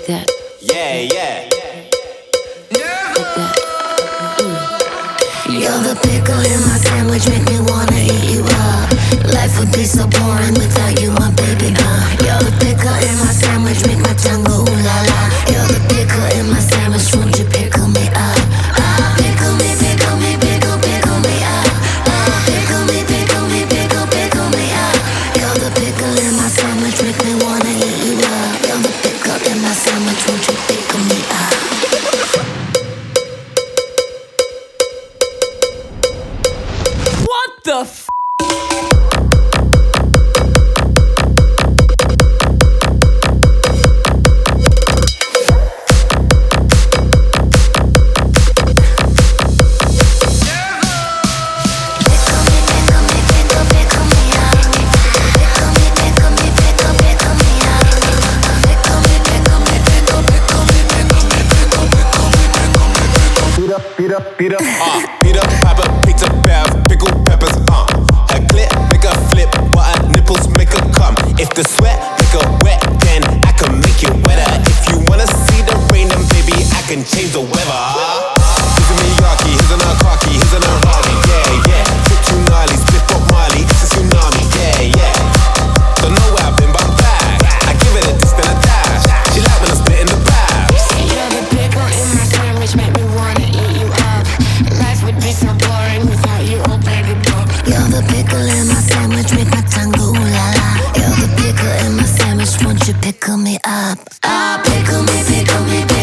that. Yeah, yeah. Like that. You're the pickle in my sandwich, make me wanna eat you up. Life would be so boring without you, my baby. You're the pickle in my sandwich, make my tongue go ooh la la. You're the pickle in my sandwich, won't you pickle me up? Pickle me, pickle me, pickle, pickle me up. Pickle me, pickle me, pickle, pickle me up. You're the pickle in my sandwich, make me wanna eat you up. You're the pickle in my sandwich, won't you pickle me up? What the f? Beat up, pop up, pizza, bath, pickle peppers, Her clit, make her flip, but her nipples make her come. If the sweat make her wet, then I can make it wetter. If you wanna see the rain, then baby, I can change the weather. Here's a Miyake, here's an Akaki, here's an Harley, yeah, yeah. Flip too gnarly, split up Marley, it's a tsunami, yeah, yeah. Don't know where I've been, but I'm back. I give it a this, then a dash. She like when I'm splitting the bath. You're the pickle in my sandwich, make me wanna eat you up. Life would be so boring without you, oh baby boy. You're the pickle in my sandwich, make my tongue go ooh la la. You're the pickle in my sandwich, won't you pickle me up? Pickle me, pickle me, pickle